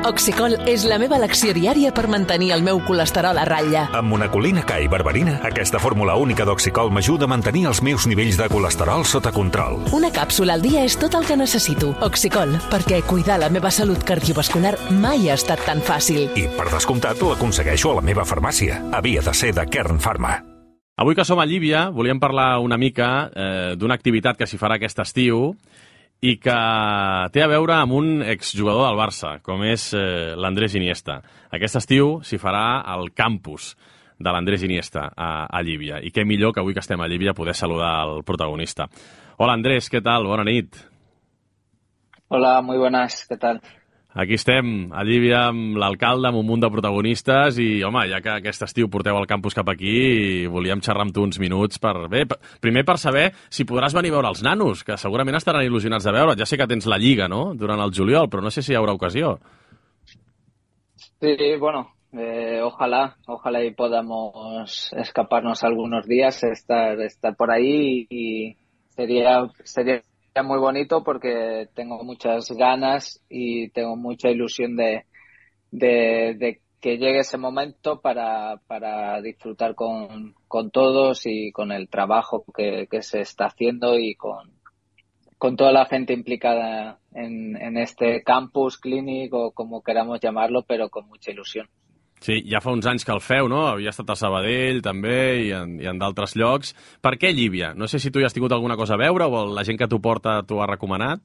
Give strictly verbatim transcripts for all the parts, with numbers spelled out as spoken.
Oxicol és la meva elecció diària per mantenir el meu colesterol a ratlla. Amb monacolina K i berberina, aquesta fórmula única d'Oxicol m'ajuda a mantenir els meus nivells de colesterol sota control. Una càpsula al dia és tot el que necessito. Oxicol, perquè cuidar la meva salut cardiovascular mai ha estat tan fàcil. I, per descomptat, l'aconsegueixo a la meva farmàcia. Havia de ser de Kern Pharma. Avui que som a Llívia, volíem parlar una mica eh, d'una activitat que s'hi farà aquest estiu i que té a veure amb un exjugador del Barça, com és eh, l'Andrés Iniesta. Aquest estiu s'hi farà al campus de l'Andrés Iniesta a, a Llívia. I què millor que avui que estem a Llívia poder saludar el protagonista. Hola Andrés, què tal? Bona nit. Hola, muy buenas, què tal? Aquí estem, a Llívia, amb l'alcalde, amb un munt de protagonistes, i, home, ja que aquest estiu porteu el campus cap aquí, volíem xerrar amb tu uns minuts per... Bé, primer per saber si podràs venir a veure els nanos, que segurament estaran il·lusionats de veure. Ja sé que tens la Lliga, no?, durant el juliol, però no sé si hi haurà ocasió. Sí, bueno, eh, ojalá, ojalá y podamos escaparnos algunos días, estar, estar por ahí, y sería... sería muy bonito porque tengo muchas ganas y tengo mucha ilusión de, de, de que llegue ese momento para, para disfrutar con, con todos y con el trabajo que, que se está haciendo y con, con toda la gente implicada en, en este campus, clinic o como queramos llamarlo, pero con mucha ilusión. Sí, ja fa uns anys que el feu, no? Havia estat a Sabadell, també, i en, i en d'altres llocs. Per què Llívia? No sé si tu hi has tingut alguna cosa a veure o la gent que t'ho porta t'ho ha recomanat.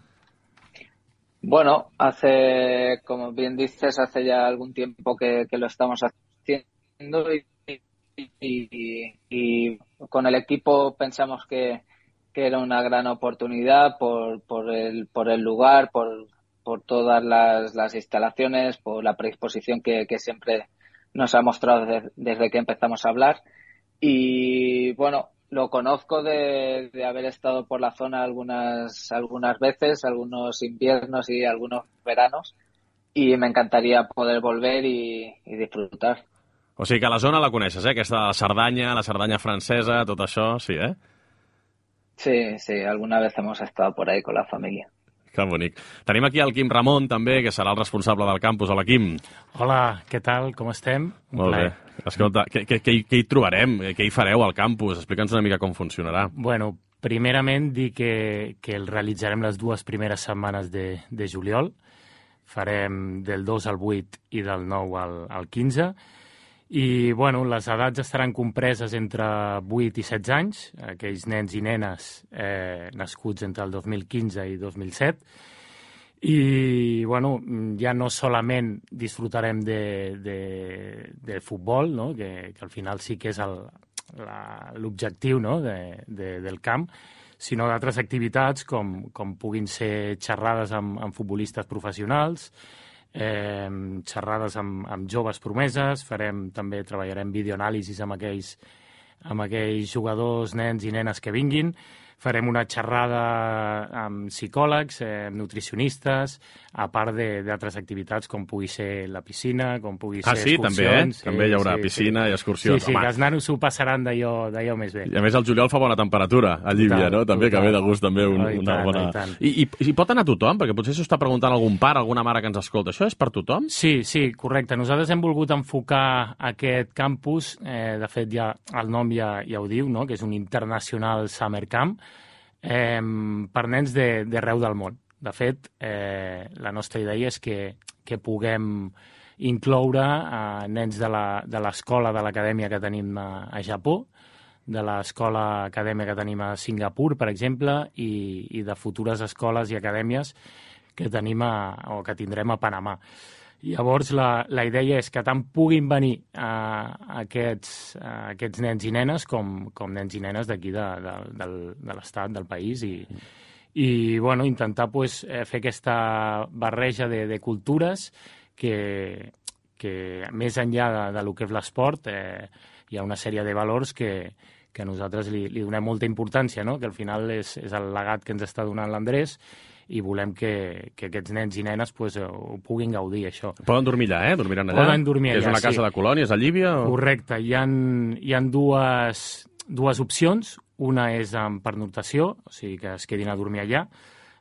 Bueno, hace, como bien dices, hace ya algún tiempo que, que lo estamos haciendo y, y, y con el equipo pensamos que, que era una gran oportunidad por, por, el, por el lugar, por... por todas las, las instalaciones, por la predisposición que, que siempre nos ha mostrado de, desde que empezamos a hablar. Y bueno, lo conozco de, de haber estado por la zona algunas, algunas veces, algunos inviernos y algunos veranos, y me encantaría poder volver y, y disfrutar. O sigui que la zona la coneixes, eh? Aquesta de la Cerdanya, la Cerdanya francesa, tot això, sí, eh? Sí, sí, alguna vez hemos estado por ahí con la familia. Que bonic. Tenim aquí el Quim Ramon, també, que serà el responsable del campus. Hola, Quim. Hola, què tal? Com estem? Un Molt plaer. bé. Escolta, què, què, què, què hi trobarem? Què hi fareu al campus? Explica'ns una mica com funcionarà. Bueno, primerament dir que, que el realitzarem les dues primeres setmanes de, de juliol. Farem del dos al vuit i del nou al, al quinze. I, bueno, les edats estaran compreses entre vuit i setze anys, aquells nens i nenes eh, nascuts entre el dos mil quinze i dos mil set. I, bueno, ja no solament disfrutarem de, de, de futbol, no?, que, que al final sí que és l'objectiu, no?, de, de, del camp, sinó d'altres activitats com, com puguin ser xerrades amb, amb futbolistes professionals, Eh, xerrades amb, amb joves promeses, farem també, treballarem videoanàlisis amb aquells, amb aquells jugadors, nens i nenes que vinguin, farem una xerrada amb psicòlegs, eh, amb nutricionistes, a part d'altres activitats com pugui ser la piscina, com pugui ah, ser sí, excursions. També, eh? Sí, també hi haurà sí, piscina sí. i excursions. Sí, sí, Home, que els nanos s'ho passaran d'allò més bé. I a més el juliol fa bona temperatura a Llívia, Total, no? També, total. que ve de gust també un, Oh, i una tant, bona... oh, i tant. I, i, I pot anar tothom? Perquè potser s'ho està preguntant algun pare, alguna mare que ens escolta. Això és per tothom? Sí, sí, correcte. Nosaltres hem volgut enfocar aquest campus, eh, de fet ja el nom ja, ja ho diu, no?, que és un International Summer Camp, eh, per nens d'arreu del món. De fet, eh, la nostra idea és que, que puguem incloure eh, nens de l'escola, de l'acadèmia que tenim a, a Japó, de l'escola acadèmia que tenim a Singapur, per exemple, i, i de futures escoles i acadèmies que tenim a, o que tindrem a Panamà. Llavors, la, la idea és que tant puguin venir uh, aquests, uh, aquests nens i nenes com, com nens i nenes d'aquí de, de, de, de l'estat, del país, i, i bueno, intentar pues, fer aquesta barreja de, de cultures que, que més enllà de, de lo que és l'esport, eh, hi ha una sèrie de valors que, que nosaltres li, li donem molta importància, no?, que al final és, és el legat que ens està donant l'Andrés, i volem que, que aquests nens i nenes pues, ho puguin gaudir, això. Poden dormir allà, eh? Dormiran allà? Poden dormir allà, és una casa sí. de colònies a Llívia? O... Correcte. Hi ha, hi ha dues, dues opcions. Una és amb pernoctació, o sigui que es quedin a dormir allà.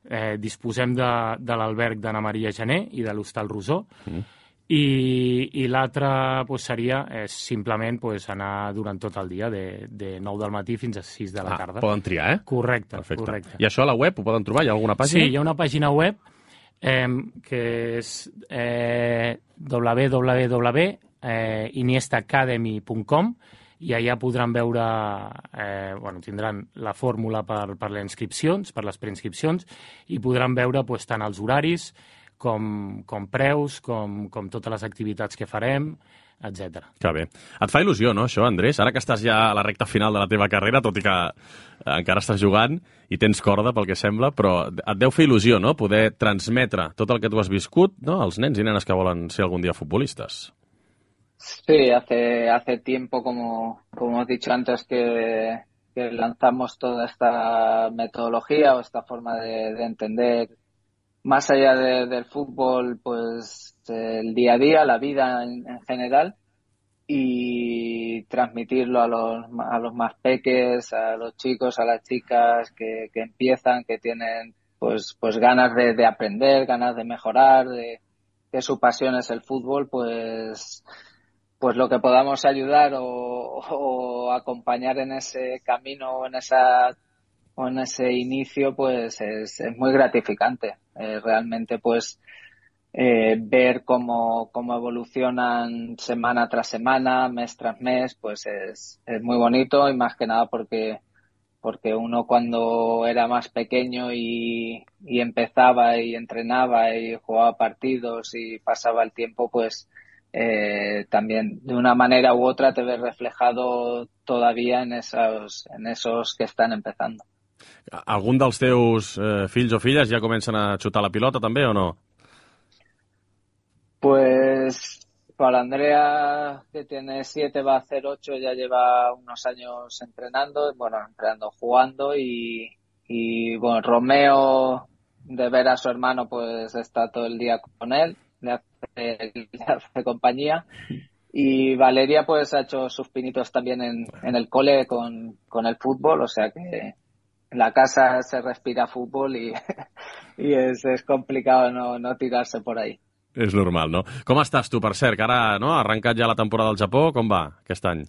eh, disposem de, de l'alberg d'Anna Maria Gené i de l'Hostal Rosó, mm. i, i l'altre pues, seria eh, simplement pues, anar durant tot el dia, de, de nou del matí fins a sis de la ah, tarda. Poden triar, eh? Correcte, Perfecte. correcte. I això a la web ho poden trobar? Hi ha alguna pàgina? Sí, hi ha una pàgina web eh, que és eh, w w w punt iniesta academy punt com i allà podran veure, eh, bueno, tindran la fórmula per, per les inscripcions, per les preinscripcions, i podran veure pues, tant els horaris com, com preus, com, com totes les activitats que farem, etcètera. Que bé. Et fa il·lusió, no, això, Andrés? Ara que estàs ja a la recta final de la teva carrera, tot i que encara estàs jugant i tens corda, pel que sembla, però et deu fer il·lusió, no?, poder transmetre tot el que tu has viscut, no?, als nens i nenes que volen ser algun dia futbolistes. Sí, hace, hace tiempo, como, como he dicho antes, que, que lanzamos toda esta metodología o esta forma de, de entender, más allá de, del fútbol, pues el día a día, la vida en, en general, y transmitirlo a los, a los más peques, a los chicos, a las chicas que, que empiezan, que tienen pues, pues ganas de, de aprender, ganas de mejorar, de que su pasión es el fútbol, pues... pues lo que podamos ayudar o, o acompañar en ese camino o en esa o en ese inicio, pues es, es muy gratificante. Eh, realmente, pues eh, ver cómo, cómo evolucionan semana tras semana, mes tras mes, pues es, es muy bonito, y más que nada porque porque uno cuando era más pequeño y, y empezaba y entrenaba y jugaba partidos y pasaba el tiempo, pues Eh, también de una manera u otra te ves reflejado todavía en esos, en esos que están empezando. Algun dels teus eh, fills o filles ja comencen a xutar la pilota també o no? Pues para Andrea, que tiene siete, va a hacer ocho, ya lleva unos años entrenando, bueno, entrenando, jugando, y, y bueno, Romeo, de ver a su hermano, pues está todo el día con él. Le hace, le hace compañía, y Valeria pues ha hecho sus pinitos también en, en el cole con, con el fútbol, o sea que en la casa se respira fútbol y, y es, es complicado no, no tirarse por ahí. És normal, no? Com estàs tu, per cert, que ara no, ha arrencat ja la temporada al Japó, com va aquest any?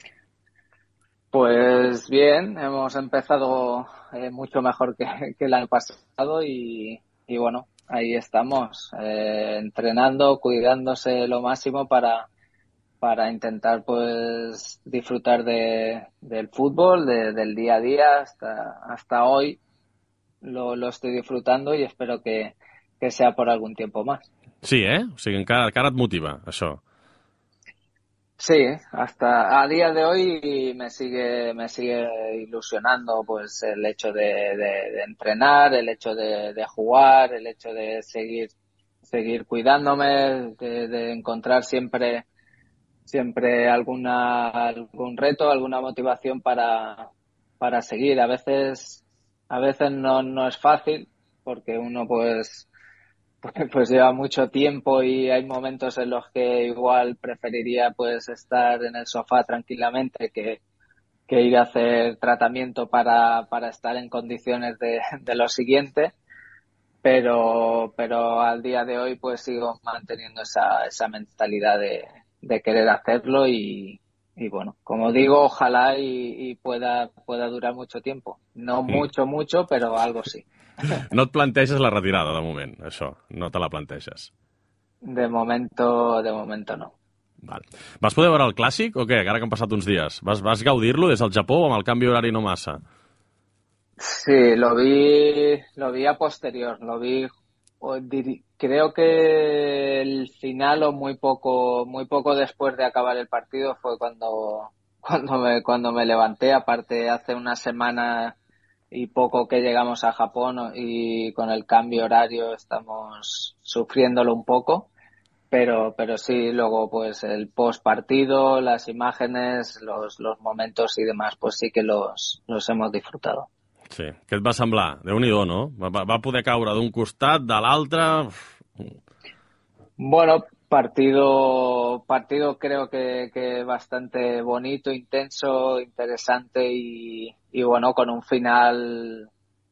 Pues bien, hemos empezado eh, mucho mejor que, que el año pasado y, y bueno, ahí estamos, eh, entrenando, cuidándose lo máximo para, para intentar pues disfrutar de, del fútbol, de, del día a día. Hasta, hasta hoy lo, lo estoy disfrutando y espero que, que sea por algún tiempo más. Sí, eh? O sigui, encara, encara et motiva, això. Sí, hasta a día de hoy me sigue me sigue ilusionando pues el hecho de, de, de entrenar, el hecho de, de jugar, el hecho de seguir seguir cuidándome, de, de encontrar siempre siempre alguna algún reto, alguna motivación para para seguir. A veces a veces no no es fácil porque uno pues pues lleva mucho tiempo y hay momentos en los que igual preferiría pues estar en el sofá tranquilamente que, que ir a hacer tratamiento para, para estar en condiciones de, de lo siguiente, pero pero al día de hoy pues sigo manteniendo esa, esa mentalidad de, de querer hacerlo y, y bueno, como digo, ojalá y, y pueda, pueda durar mucho tiempo. No mucho, mucho, pero algo sí. No et planteges la retirada, de moment, això. No te la planteges. De momento, de momento no. Val. Vas poder veure el Clàssic o què? Ara que han passat uns dies. Vas, vas gaudir-lo des del Japó o amb el canvi horari no massa? Sí, lo vi, lo vi a posterior. Lo vi, creo que el final o muy poco, muy poco después de acabar el partido fue cuando, cuando me, cuando me levanté. Aparte, hace una semana y poco que llegamos a Japón y con el cambio horario estamos sufriéndolo un poco, pero pero sí, luego pues el post partido, las imágenes, los, los momentos y demás, pues sí que los, los hemos disfrutado. Sí, què et va semblar? Déu-n'hi-do, no? Va, va poder caure d'un costat, de l'altre... Bueno, partido partido creo que, que bastante bonito, intenso, interesante y, y bueno, con un final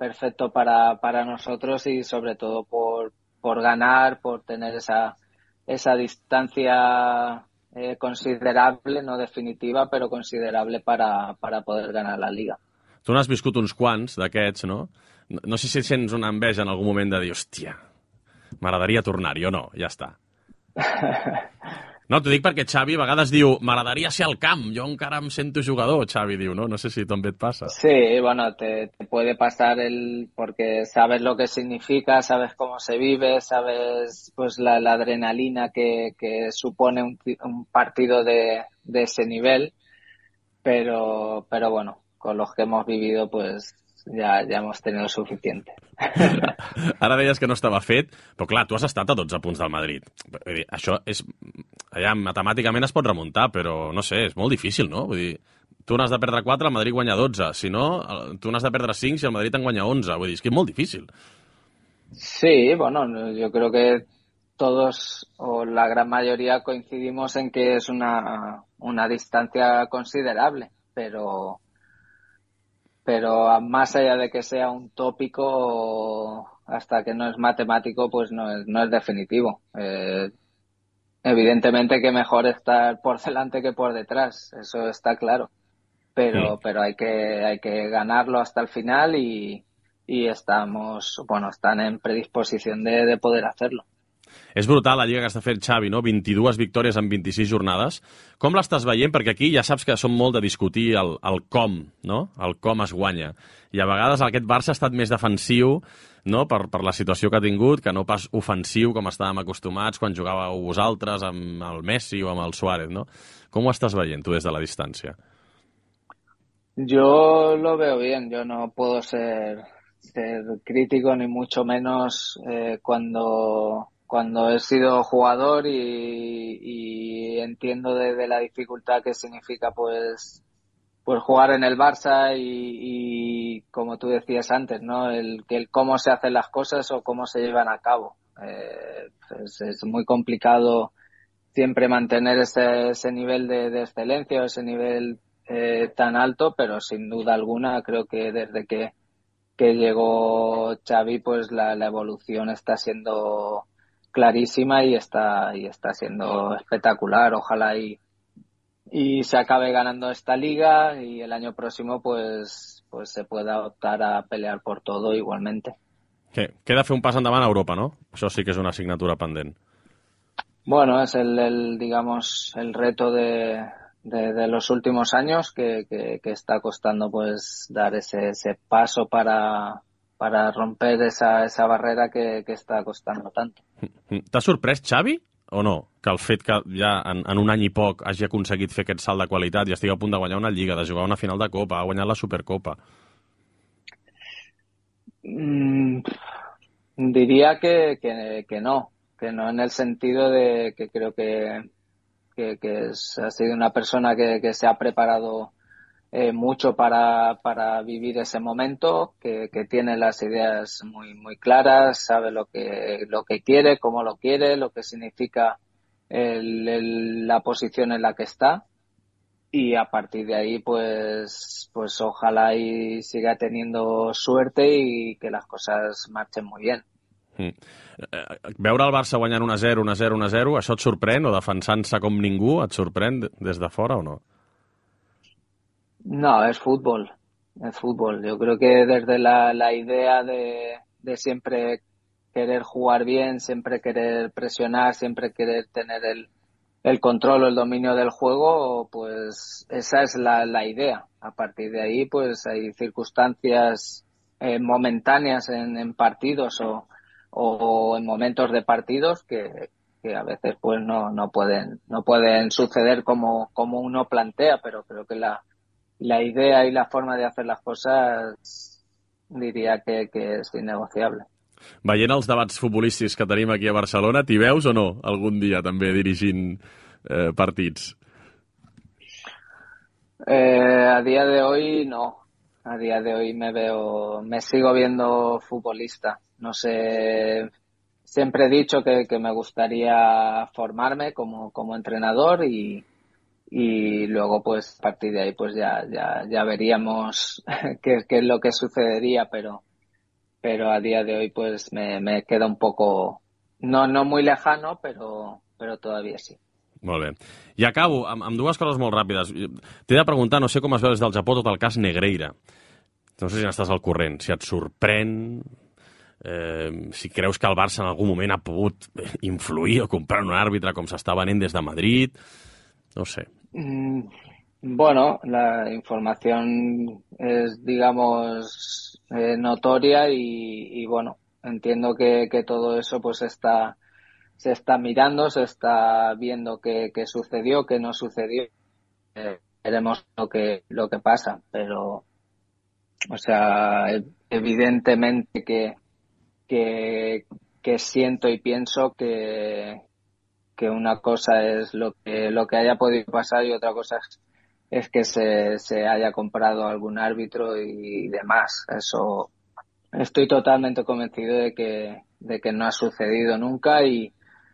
perfecto para, para nosotros y sobre todo por, por ganar, por tener esa, esa distancia eh, considerable, no definitiva, però considerable para, para poder ganar la Liga. Tu n'has viscut uns quants d'aquests, no? no? No sé si sents una enveja en algun moment de dir, hòstia, m'agradaria tornar-hi o no, ja està. No, t'ho dic perquè Xavi a vegades diu, m'agradaria ser al camp, jo encara em sento jugador, Xavi diu, ¿no? No sé si també et pasa. Sí, bueno, te, te puede pasar el porque sabes lo que significa, sabes cómo se vive, sabes pues la, la adrenalina que, que supone un, un partido de, de ese nivel, pero, pero bueno, con los que hemos vivido pues ja, ja hemos tenido suficiente. Ara deies que no estava fet, però clar, tu has estat a dotze punts del Madrid. Vull dir, això és... Allà, matemàticament es pot remuntar, però no sé, és molt difícil, no? Vull dir, tu n'has de perdre quatre, el Madrid guanya dotze. Si no, tu n'has de perdre cinc si el Madrid en guanya onze. Vull dir, és que és molt difícil. Sí, bueno, yo creo que todos o la gran mayoría coincidimos en que es una, una distancia considerable, pero... pero más allá de que sea un tópico, hasta que no es matemático, pues no es, no es definitivo. Eh, evidentemente que mejor estar por delante que por detrás, eso está claro, pero, sí. pero hay que, hay que ganarlo hasta el final y, y estamos, bueno, están en predisposición de, de poder hacerlo. És brutal la lliga que està fent Xavi, no? vint-i-dues victòries en vint-i-sis jornades. Com l'estàs veient? Perquè aquí ja saps que som molt de discutir el, el com, no? El com es guanya. I a vegades aquest Barça ha estat més defensiu, no? Per, per la situació que ha tingut, que no pas ofensiu com estàvem acostumats quan jugàveu vosaltres amb el Messi o amb el Suárez, no? Com ho estàs veient tu des de la distància? Yo lo veo bien. Yo no puedo ser, ser crítico ni mucho menos eh, cuando... cuando he sido jugador y, y entiendo de, de la dificultad que significa pues pues jugar en el Barça y, y como tú decías antes, ¿no? El que el cómo se hacen las cosas o cómo se llevan a cabo. Eh, pues es muy complicado siempre mantener ese, ese nivel de, de excelencia o ese nivel eh, tan alto, pero sin duda alguna creo que desde que, que llegó Xavi pues la, la evolución está siendo clarísima y está y está siendo espectacular. Ojalá y y se acabe ganando esta liga y el año próximo pues pues se pueda optar a pelear por todo igualmente. ¿Qué? Queda fer un pas endavant a Europa, ¿no? Això sí que és una asignatura pendent. Bueno, es el, el digamos el reto de, de, de los últimos años que, que, que está costando pues dar ese, ese paso para para romper esa, esa barrera que, que està costant tant. T'ha sorprès, Xavi, o no? Que el fet que ja en, en un any i poc hagi aconseguit fer aquest salt de qualitat i estigui a punt de guanyar una Lliga, de jugar una final de Copa, ha guanyat la Supercopa. Mm, diría que, que, que no, que no en el sentido de que creo que, que, que es, ha sido una persona que, que se ha preparado Eh, mucho para, para vivir ese momento, que, que tiene las ideas muy muy claras, sabe lo que lo que quiere, cómo lo quiere, lo que significa el, el, la posición en la que está y a partir de ahí pues pues ojalá y siga teniendo suerte y que las cosas marchen muy bien. Mm. Veure el Barça guanyant un a zero, un a zero, un a zero, això et sorprèn o defensant-se com ningú et sorprèn des de fora o no? No, es fútbol, es fútbol. Yo creo que desde la, la idea de, de siempre querer jugar bien, siempre querer presionar, siempre querer tener el, el control o el dominio del juego, pues esa es la, la idea. A partir de ahí, pues hay circunstancias eh, momentáneas en, en partidos o, o en momentos de partidos que, que a veces pues no, no pueden, no pueden suceder como, como uno plantea, pero creo que la La idea y la forma de hacer las cosas diria que, que és innegociable. Veient els debats futbolístics que tenim aquí a Barcelona, t'hi veus o no algun dia també dirigint eh, partits? Eh, a día de hoy no. A día de hoy me veo, me sigo viendo futbolista. No sé, siempre he dicho que, que me gustaría formarme como, como entrenador y y luego pues a partir de ahí pues ya ya ya veríamos qué, qué es lo que sucedería, pero pero a día de hoy pues me, me queda un poco, no, no muy lejano, pero, pero todavía sí. Molt bé. I acabo amb, amb dues coses molt ràpides. T'he de preguntar, no sé com es veu des del Japó tot el cas Negreira. No sé si n'estàs al corrent, si et sorprèn, eh, si creus que el Barça en algun moment ha pogut influir o comprar un àrbitre com s'està venent des de Madrid, no sé. Mm, bueno, la información es, digamos, eh, notoria y, y bueno, entiendo que, que todo eso pues está... se está mirando, se está viendo qué, qué sucedió, qué no sucedió. Eh, veremos lo que lo que pasa, pero o sea, evidentemente que que, que siento y pienso que que una cosa es lo que lo que haya podido pasar y otra cosa es, es que se, se haya comprado algún árbitro y demás. Eso estoy totalmente convencido de que de que no ha sucedido nunca y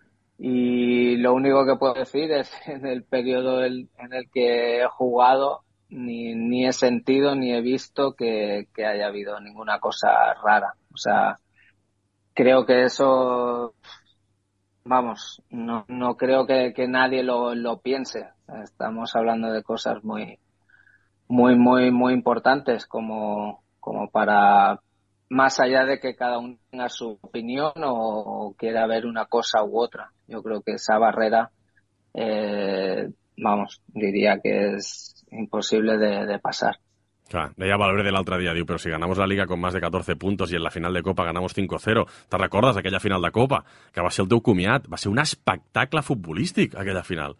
Y lo único que puedo decir es en el periodo en el que he jugado ni, ni he sentido ni he visto que, que haya habido ninguna cosa rara. O sea, creo que eso, vamos, no, no creo que, que nadie lo, lo piense. Estamos hablando de cosas muy, muy, muy, muy importantes como, como para... más allá de que cada uno tenga su opinión o quiera ver una cosa u otra. Yo creo que esa barrera, eh, vamos, diría que es imposible de, de pasar. Clar, deia Valverde l'altre dia, diu, però si ganamos la Liga con más de catorce puntos y en la final de Copa ganamos cinco cero. ¿Te recordes aquella final de Copa? Que va ser el teu comiat. Va ser un espectacle futbolístic, aquella final.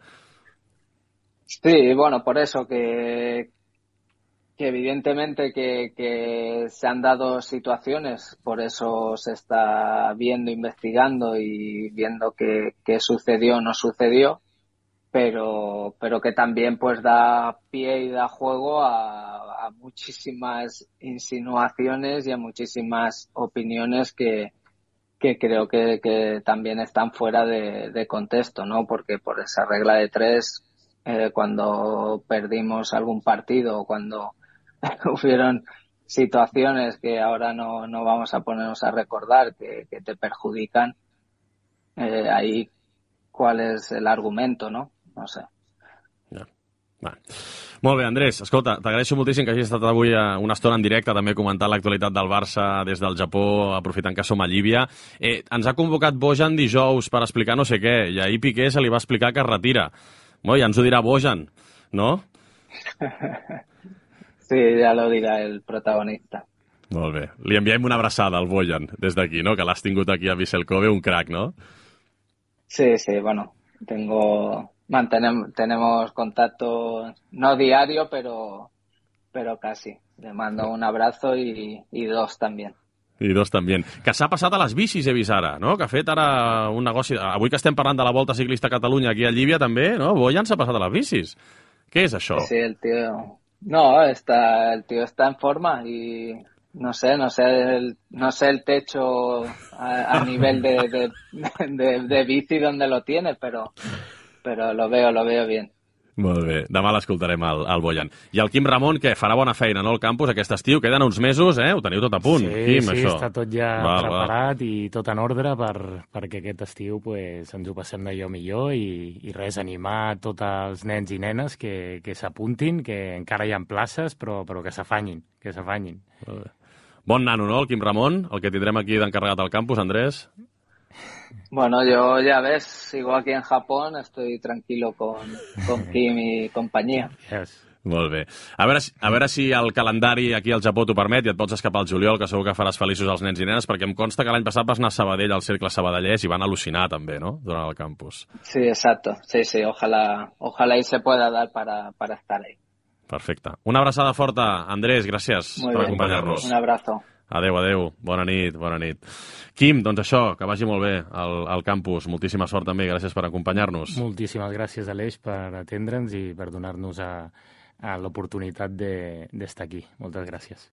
Sí, bueno, por eso que... que evidentemente que, que se han dado situaciones, por eso se está viendo, investigando y viendo qué, qué sucedió o no sucedió, pero, pero que también pues da pie y da juego a, a muchísimas insinuaciones y a muchísimas opiniones que, que creo que, que también están fuera de, de contexto, ¿no? Porque por esa regla de tres, eh, cuando perdimos algún partido o cuando hubieron situaciones que ahora no, no vamos a ponernos a recordar que, que te perjudican, eh, ahí cuál es el argumento, no? No sé. Ja. Va. Molt bé, Andrés, escolta, t'agraeixo moltíssim que hagis estat avui una estona en directe també comentant l'actualitat del Barça des del Japó, aprofitant que som a Llívia. Eh, ens ha convocat Bojan dijous per explicar no sé què, i ahir Piqué se li va explicar que es retira. Bueno, ja ens ho dirà Bojan, no? Sí, ya lo dirá el protagonista. Molt bé. Li enviem una abraçada al Bojan des d'aquí, no? Que l'has tingut aquí a Vissel Kobe, un crack, ¿no? Sí, sí, bueno, tengo, mantenemos, tenemos contacto no diario, pero, pero casi. Le mando un abrazo y, y dos también. I dos també. Que s'ha passat a les bicis, he vist ara, no? Que ha fet ara un negoci... Avui que estem parlant de la Volta Ciclista a Catalunya aquí a Llívia també, no? Bojan s'ha passat a les bicis. Què és això? Sí, el tío... No, está, el tío está en forma y no sé, no sé el, no sé el techo a, a nivel de, de, de, de bici donde lo tiene, pero, pero lo veo, lo veo bien. Molt bé, demà l'escoltarem al, al Bojan. I el Quim Ramon, que farà bona feina, no, al campus aquest estiu? Queden uns mesos, eh? Ho teniu tot a punt. Sí, Quim, sí, això. està tot ja val, preparat val. i tot en ordre per, perquè aquest estiu pues, ens ho passem d'allò millor i, i res, animar tots els nens i nenes que, que s'apuntin, que encara hi ha places, però, però que s'afanyin, que s'afanyin. Bon nano, no, el Quim Ramon, el que tindrem aquí d'encarregat al campus, Andrés? Bueno, yo ya ves, sigo aquí en Japón, estoy tranquilo con, con Kim y compañía. Yes. Molt bé. A veure, si, a veure si el calendari aquí al Japó t'ho permet i et pots escapar al juliol, que segur que faràs feliços als nens i nenes, perquè em consta que l'any passat vas anar a Sabadell, al Cercle Sabadellès, i van al·lucinar també, no?, durant el campus. Sí, exacto. Sí, sí, ojalá, ojalá y se pueda dar para, para estar ahí. Perfecte. Una abraçada forta, Andrés, gràcies Muy per bien. acompanyar-nos. Un abrazo. Adéu, adéu. Bona nit, bona nit. Quim, doncs això, que vagi molt bé al, al campus. Moltíssima sort també, gràcies per acompanyar-nos. Moltíssimes gràcies, Aleix, per atendre'ns i per donar-nos a, a l'oportunitat d'estar de, aquí. Moltes gràcies.